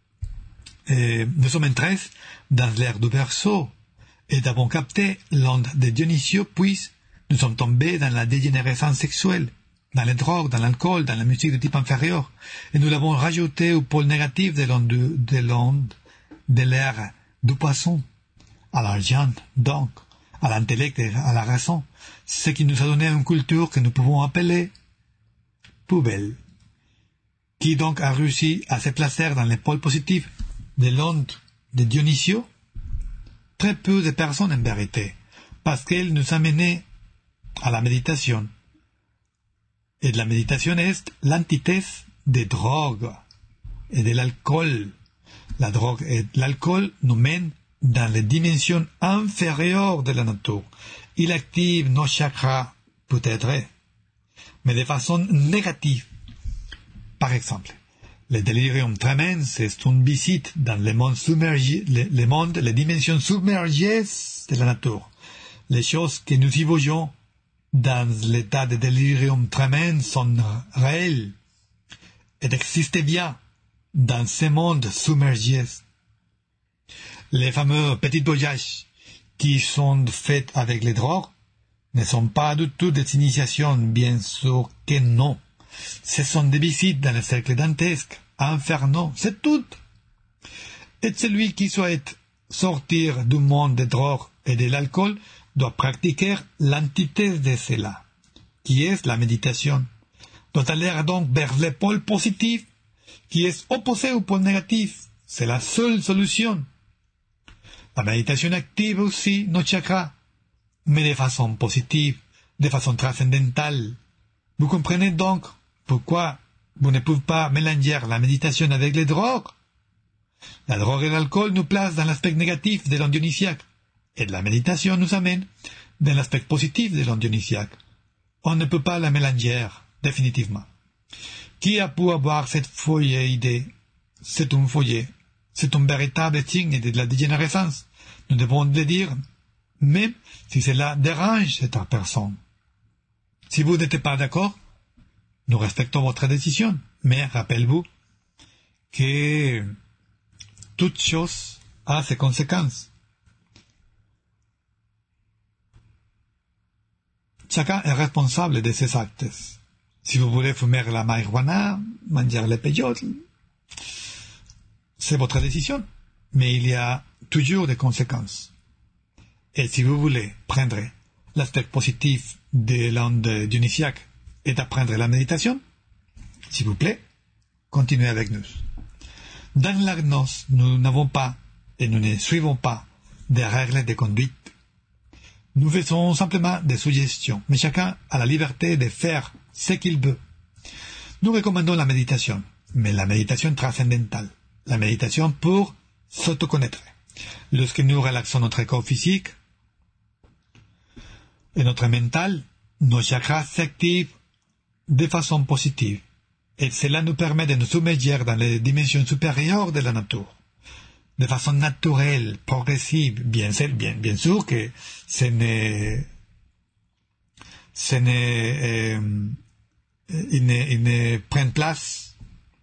dans l'ère du Verseau et avons capté l'onde de Dionysio, puis nous sommes tombés dans la dégénérescence sexuelle, dans les drogues, dans l'alcool, dans la musique de type inférieur, et nous l'avons rajouté au pôle négatif de l'onde de l'ère du poisson, à l'argent, donc, à l'intellect et à la raison, ce qui nous a donné une culture que nous pouvons appeler poubelle, qui donc a réussi à se placer dans les pôles positifs de l'onde de Dionysio. Très peu de personnes en vérité, parce qu'elle nous a menés à la méditation. Et la méditation est l'antithèse des drogues et de l'alcool. La drogue et l'alcool nous mènent dans les dimensions inférieures de la nature. Il active nos chakras, peut-être, mais de façon négative. Par exemple, le délirium tremens est une visite dans le monde submergé, les dimensions submergées de la nature. Les choses que nous y voyons dans l'état de délirium tremens sont réelles et existent bien dans ces mondes submergés. Les fameux petits voyages qui sont faits avec les drogues ne sont pas du tout des initiations, bien sûr que non. Ce sont des visites dans le cercle dantesque, infernaux, c'est tout. Et celui qui souhaite sortir du monde des drogues et de l'alcool doit pratiquer l'antithèse de cela, qui est la méditation. Doit aller donc vers le pôle positif, qui est opposé au pôle négatif. C'est la seule solution. La méditation active aussi nos chakras, mais de façon positive, de façon transcendantale. Vous comprenez donc pourquoi vous ne pouvez pas mélanger la méditation avec les drogues. La drogue et l'alcool nous placent dans l'aspect négatif de l'onde dionysiaque, et la méditation nous amène dans l'aspect positif de l'onde dionysiaque. On ne peut pas la mélanger, définitivement. Qui a pu avoir cette folle idée? C'est un foyer. C'est un véritable signe de la dégénérescence. Nous devons le dire, même si cela dérange cette personne. Si vous n'êtes pas d'accord, nous respectons votre décision, mais rappelez-vous que toute chose a ses conséquences. Chacun est responsable de ses actes. Si vous voulez fumer la marijuana, manger les peyotes, c'est votre décision. mais il y a toujours des conséquences. Et si vous voulez prendre l'aspect positif de l'onde dionysiaque et d'apprendre la méditation, s'il vous plaît, continuez avec nous. Dans la gnose, nous n'avons pas et nous ne suivons pas des règles de conduite. Nous faisons simplement des suggestions, mais chacun a la liberté de faire ce qu'il veut. Nous recommandons la méditation, mais la méditation transcendantale, la méditation pour s'autoconnaître. Lorsque nous relaxons notre corps physique et notre mental, nos chakras s'activent de façon positive, et cela nous permet de nous submerger dans les dimensions supérieures de la nature, de façon naturelle, progressive. Bien sûr que il ne prend place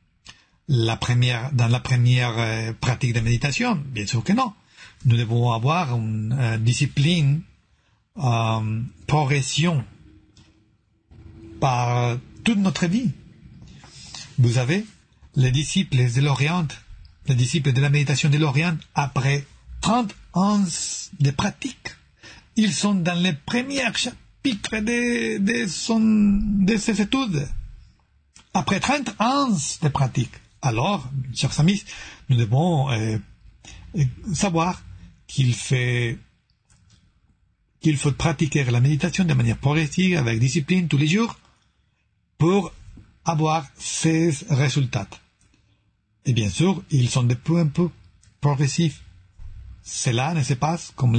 dans la première pratique de méditation. Bien sûr que non. Nous devons avoir une discipline, progression par toute notre vie. Vous savez, les disciples de l'Orient, les disciples de la méditation de l'Orient, après 30 ans de pratique, ils sont dans les premiers chapitres de ces études. Après 30 ans de pratique. Alors, chers amis, nous devons savoir qu'il faut pratiquer la méditation de manière progressive, avec discipline, tous les jours, pour avoir ces résultats. Et bien sûr, ils sont de peu en peu progressifs. Cela ne se passe comme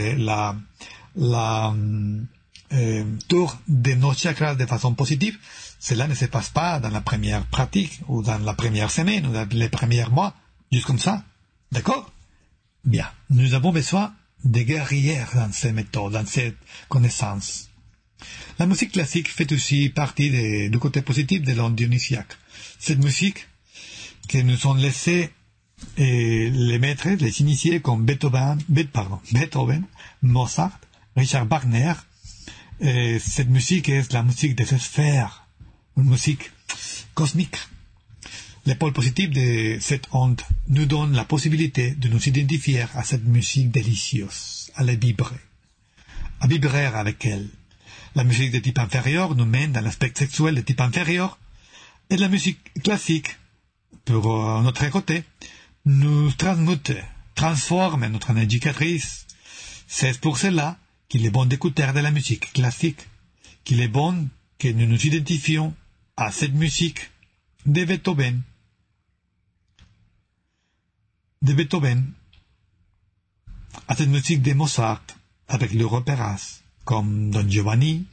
tour de nos chakras de façon positive. Cela ne se passe pas dans la première pratique, ou dans la première semaine, ou dans les premiers mois, juste comme ça. D'accord? Bien. Nous avons besoin de guerrières dans ces méthodes, dans cette connaissance. La musique classique fait aussi partie du côté positif de l'onde dionysiaque. Cette musique que nous sont laissés les maîtres, les initiés comme Beethoven, Mozart, Richard Wagner. Cette musique est la musique des sphères, une musique cosmique. Le pôle positif de cette onde nous donne la possibilité de nous identifier à cette musique délicieuse, à la vibrer avec elle. La musique de type inférieur nous mène dans l'aspect sexuel de type inférieur, et la musique classique, pour notre côté, nous transforme notre énergie créatrice. C'est pour cela qu'il est bon d'écouter de la musique classique, qu'il est bon que nous nous identifions à cette musique de Beethoven, à cette musique de Mozart, avec leurs opéras, comme Don Giovanni,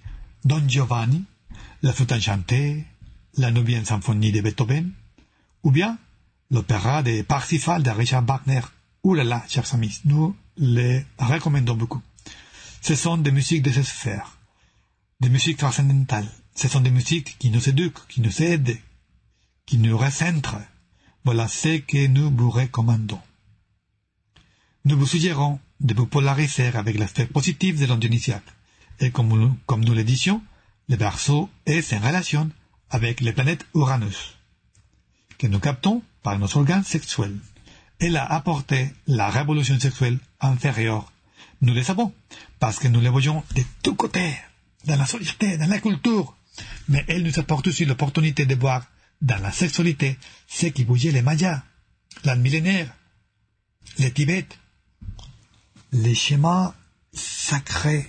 la flûte enchantée, la 9e symphonie de Beethoven, ou bien l'opéra de Parsifal de Richard Wagner. Ouh là là, chers amis, nous les recommandons beaucoup. Ce sont des musiques de ces sphères, des musiques transcendantales. Ce sont des musiques qui nous éduquent, qui nous aident, qui nous recentrent. Voilà ce que nous vous recommandons. Nous vous suggérons de vous polariser avec l'aspect positif de l'onde dionysiaque. Et comme nous le disions, le Verseau est en relation avec les planètes Uranus, que nous captons par notre organe sexuel. Elle a apporté la révolution sexuelle inférieure. Nous le savons, parce que nous le voyons de tous côtés, dans la société, dans la culture. Mais elle nous apporte aussi l'opportunité de voir dans la sexualité ce qui bougeait les Mayas, l'âne millénaire, le Tibet, les schémas sacrés,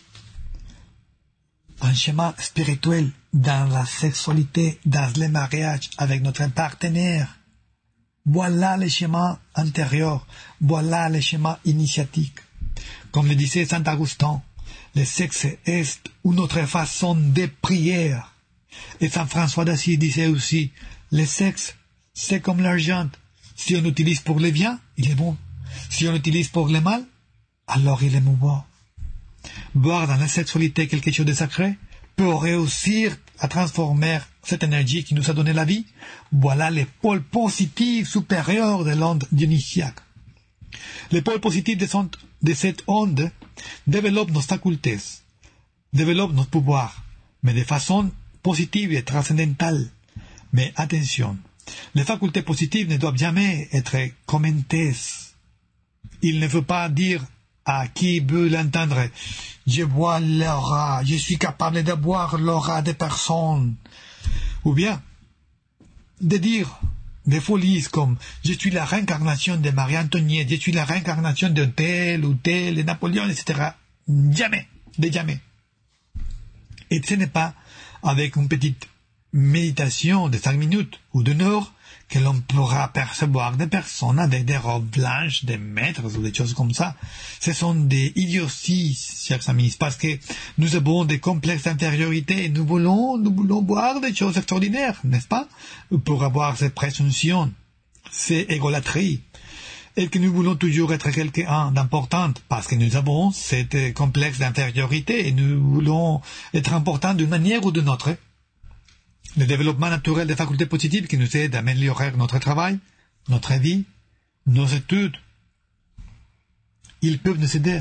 un schéma spirituel dans la sexualité, dans le mariage avec notre partenaire. Voilà le schéma antérieur, voilà le schéma initiatique. Comme le disait Saint Augustin, le sexe est une autre façon de prier. Et Saint François d'Assise disait aussi, le sexe, c'est comme l'argent. Si on l'utilise pour le bien, il est bon. Si on l'utilise pour le mal, alors il est mauvais. Voir dans la sexualité quelque chose de sacré pour réussir à transformer cette énergie qui nous a donné la vie. Voilà les pôles positifs supérieurs de l'onde dionysiaque. Les pôles positifs de cette onde développent nos facultés, développent notre pouvoir, mais de façon positive et transcendantale. Mais attention, les facultés positives ne doivent jamais être commentées Il ne faut pas dire à qui veut l'entendre, je bois l'aura, je suis capable de boire l'aura des personnes. Ou bien, de dire des folies comme, je suis la réincarnation de Marie-Antoinette, je suis la réincarnation de tel ou tel, de Napoléon, etc. Jamais, de jamais. Et ce n'est pas avec une petite méditation de 5 minutes ou d'une heure que l'on pourra percevoir des personnes avec des robes blanches, des maîtres ou des choses comme ça. Ce sont des idioties, chers amis, parce que nous avons des complexes d'infériorité et nous voulons voir des choses extraordinaires, n'est-ce pas? Pour avoir cette présomption, c'est égolatrie. Et que nous voulons toujours être quelqu'un d'important, parce que nous avons cette complexe d'infériorité et nous voulons être importants d'une manière ou d'une autre. Le développement naturel des facultés positives qui nous aide à améliorer notre travail, notre vie, nos études, ils peuvent nous aider.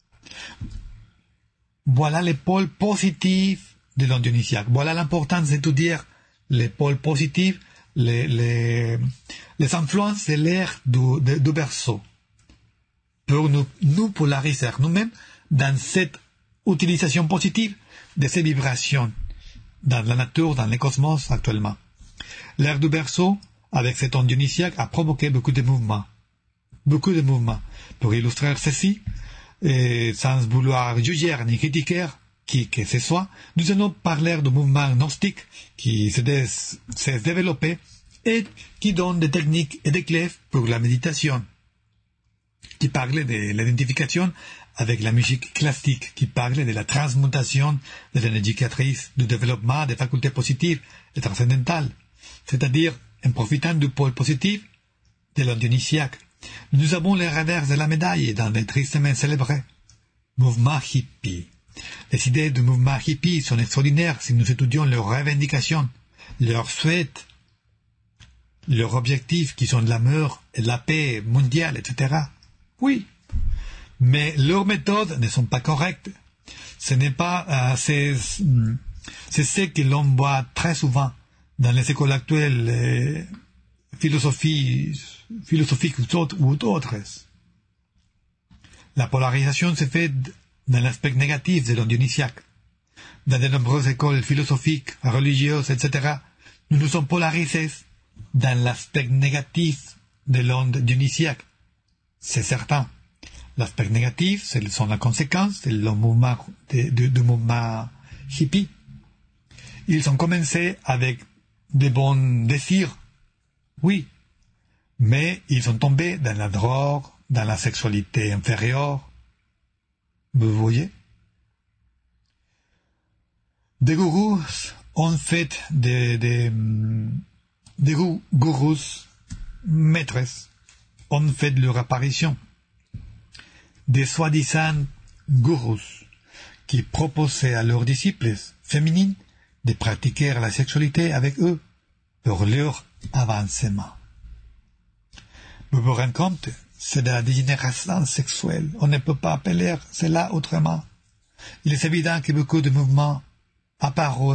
Voilà les pôles positifs de l'onde initiaque. Voilà l'importance d'étudier les pôles positifs, les influences de l'air du berceau, pour nous polariser nous-mêmes dans cette utilisation positive de ces vibrations dans la nature, dans le cosmos actuellement. L'air du berceau, avec cette onde initiaque, a provoqué beaucoup de mouvements. Beaucoup de mouvements. Pour illustrer ceci, et sans vouloir juger ni critiquer qui que ce soit, nous allons parler du mouvement gnostique qui s'est développé et qui donne des techniques et des clés pour la méditation, qui parle de l'identification avec la musique classique, qui parle de la transmutation de l'énergie créatrice, du développement des facultés positives et transcendantales, c'est-à-dire en profitant du pôle positif de l'onde initiaque. Nous avons les revers de la médaille dans les tristement célébrés mouvements hippie. Les idées du mouvement hippie sont extraordinaires si nous étudions leurs revendications, leurs souhaits, leurs objectifs qui sont de l'amour et de la paix mondiale, etc. Oui, mais leurs méthodes ne sont pas correctes. Ce n'est pas, c'est ce que l'on voit très souvent dans les écoles actuelles, philosophiques ou autres. La polarisation se fait dans l'aspect négatif de l'onde initiaque. Dans de nombreuses écoles philosophiques, religieuses, etc., nous nous sommes polarisés dans l'aspect négatif de l'onde initiaque. C'est certain. L'aspect négatif, ce sont la conséquence du mouvement hippie. Ils ont commencé avec de bons désirs, oui, mais ils sont tombés dans la drogue, dans la sexualité inférieure. Vous voyez? Des gourous ont fait des gourous maîtresses ont fait leur apparition. Des soi-disant gourous qui proposaient à leurs disciples féminines de pratiquer la sexualité avec eux pour leur avancement. Vous vous rendez compte? C'est de la dégénérescence sexuelle. On ne peut pas appeler cela autrement. Il est évident que beaucoup de mouvements apparus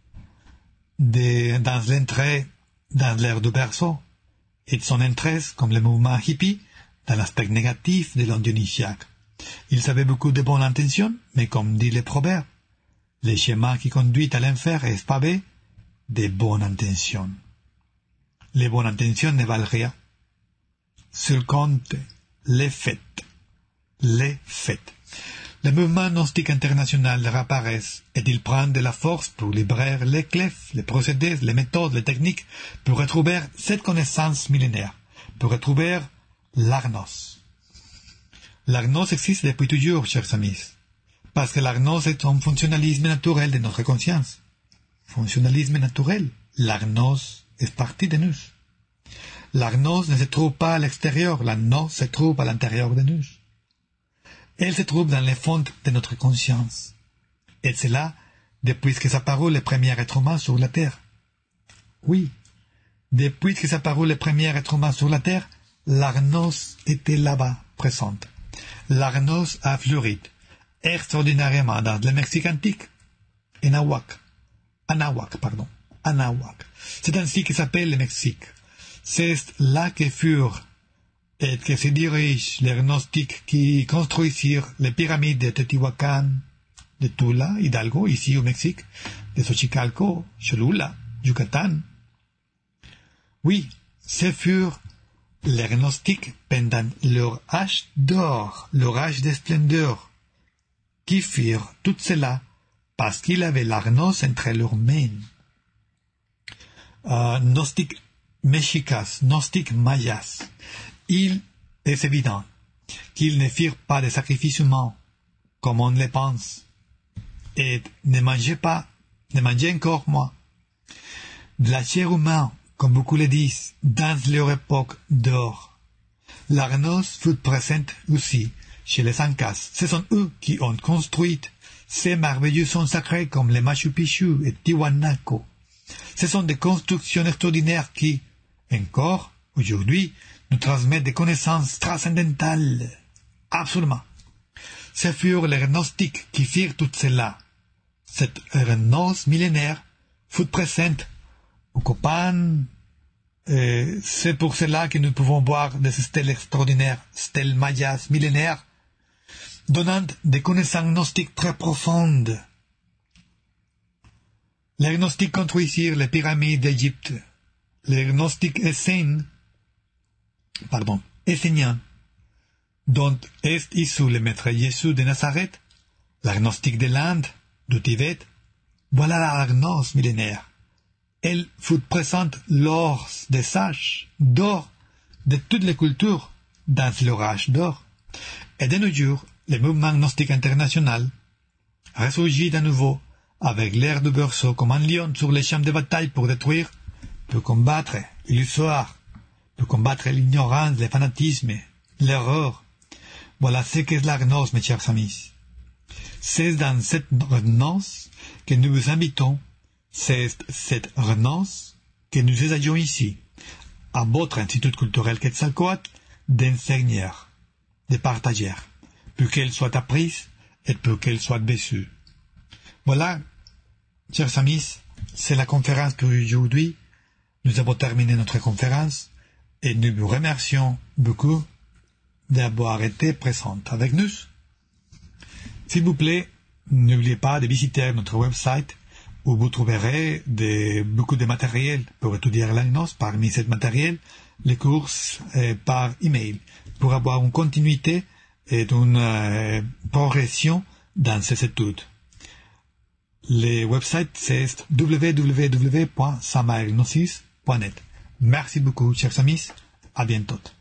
dans l'entrée, dans l'air du berceau, et son entrée, comme le mouvement hippie, dans l'aspect négatif de l'onde initiaque. Ils avaient beaucoup de bonnes intentions, mais comme dit le proverbe, le chemin qui conduit à l'enfer est pavé de bonnes intentions. Les bonnes intentions ne valent rien. Seul compte les faits. Les faits. Le mouvement gnostique international réapparaît et il prend de la force pour libérer les clés, les procédés, les méthodes, les techniques pour retrouver cette connaissance millénaire, pour retrouver l'agnos. L'agnos existe depuis toujours, chers amis, parce que l'agnos est un fonctionnalisme naturel de notre conscience. Fonctionnalisme naturel. L'agnos est partie de nous. L'agnos ne se trouve pas à l'extérieur, l'agnos se trouve à l'intérieur de nous. Elle se trouve dans les fonds de notre conscience. Et c'est là, depuis que s'apparut le premier être humain sur la terre. Oui, depuis que s'apparut le premier être humain sur la terre, l'agnos était là-bas, présente. L'agnos a fleuri extraordinairement dans le Mexique antique, Anahuac. C'est ainsi que s'appelle le Mexique. C'est là que furent et que se dirigent les gnostiques qui construisirent les pyramides de Teotihuacan, de Tula, Hidalgo, ici au Mexique, de Xochicalco, Cholula, Yucatan. Oui, ce furent les gnostiques pendant leur âge d'or, leur âge de splendeur, qui firent tout cela parce qu'ils avaient la gnose entre leurs mains. Gnostiques mexicas, gnostiques mayas, il est évident qu'ils ne firent pas de sacrifices humains, comme on le pense, et ne mangeaient encore moins de la chair humaine, comme beaucoup le disent, dans leur époque d'or. La gnose fut présente aussi chez les Incas. Ce sont eux qui ont construit ces merveilleux sons sacrés comme les Machu Picchu et Tiwanaku. Ce sont des constructions extraordinaires qui, encore aujourd'hui, nous transmettent des connaissances transcendantales. Absolument. Ce furent les gnostiques qui firent tout cela. Cette gnose millénaire fut présente au Copan. C'est pour cela que nous pouvons voir des stèles extraordinaires, stèles mayas millénaires, donnant des connaissances gnostiques très profondes. Les gnostiques construisirent les pyramides d'Égypte. Les gnostiques esséniens, dont est issu le maître Jésus de Nazareth, la gnostique de l'Inde, du Tibet, voilà la gnose millénaire. Elle fut présente lors des sages d'or de toutes les cultures dans leur âge d'or. Et de nos jours, le mouvement gnostique international ressurgit à nouveau avec l'air du berceau comme un lion sur les champs de bataille pour détruire, pour combattre l'illusoire, pour combattre l'ignorance, le fanatisme, l'erreur. Voilà ce qu'est la gnose, mes chers amis. C'est dans cette gnose que nous vous invitons. C'est cette renonce que nous essayons ici, à votre Institut culturel Quetzalcoatl, d'enseigner, de partager, pour qu'elle soit apprise et pour qu'elle soit béçue. Voilà, chers amis, c'est la conférence pour aujourd'hui. Nous avons terminé notre conférence et nous vous remercions beaucoup d'avoir été présente avec nous. S'il vous plaît, n'oubliez pas de visiter notre website où vous trouverez beaucoup de matériel pour étudier la gnose. Parmi ce matériel, les cours par email, pour avoir une continuité et une progression dans ces études. Le website, c'est www.samaelgnosis.net. Merci beaucoup, chers amis. À bientôt.